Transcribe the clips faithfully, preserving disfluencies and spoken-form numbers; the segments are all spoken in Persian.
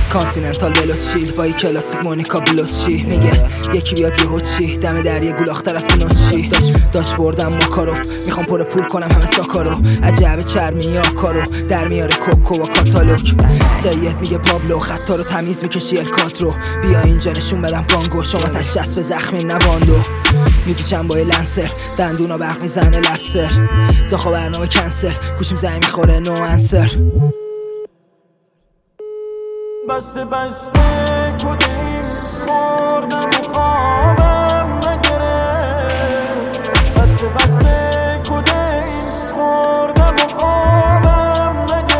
کانتیننتال بلوچیل با ای کلاسیک مونیکا بلوچی. میگه یکی بیاد یهو چی دم دریا گولاختر از بینوچی. داش داش بردم ماکاروف میخوام پر پول کنم همه ساکارو. عجب چرمی آکارو در میاره کوکو و کاتالوگ. سید میگه پابلو خطا رو تمیز میکشی الکاترو. بیا اینجا نشون بدم گانگو شما تشخص به زخمی نباندو. میپیچم با لنسر دندونا برق میزنه لفسر. زاخا برنامه کنسل گوشیم زنگ میخوره نو انسر. بسته بسته کدیم خوردم و خوابم نگرفت. بسته بسته کدیم خوردم و خوابم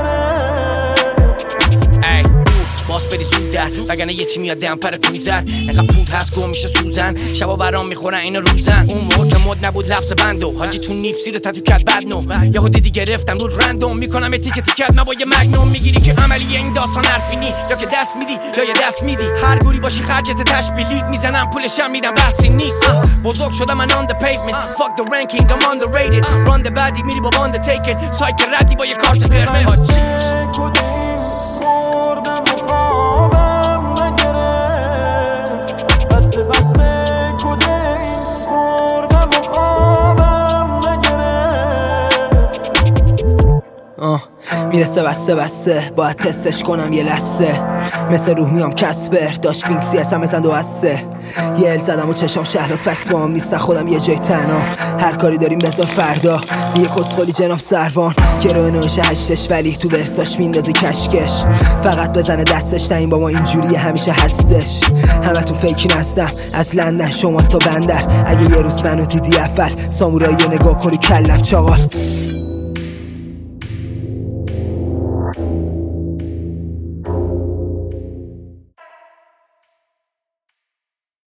نگرفت. ای باس بری زود در وگرنه یه چی میاد دمپر کوزن. انقدر پود هست گم میشه سوزن شبا برام میخورن این روزن. اون موقع مد نبود لفظ بندو حاجی تو نیپسی رو تتو کرد بدنو. یهو دیدی گرفتم رو رندوم میکنم تیکت کرد من با یه مگنوم. میگیری که عملیه این داستان حرفینی یا که دست میدی یا یه دست میدی. هر گوری باشی خرجت تشبیلی میزنم پولشم میدم بحثی نیست. بزرگ شدم من on the pavement fuck the ranking I'm underrated. run the badی میری با باند taken سایک ردی با یه کارت قرمز. آه میرسه بسته بسته باید تستش کنم یه لسه. مثل روح میام کسبر داشت فینکسی هستم بزن دو هسته. یه ال زدم و چشام شهلاز فکس با هم نیستن خودم یه جای تنها. هر کاری داریم بذار فردا یه کسخولی جناب سروان. گروه نوش هشتش ولی تو برساش میندازه کشکش. فقط بزنه دستش نه این با ما اینجوری همیشه هستش. همتون فیکی نستم از لندن شمال تا بندر. اگه یه روز منو دیدی اول سامورایی نگاه کنی کلم چاقال.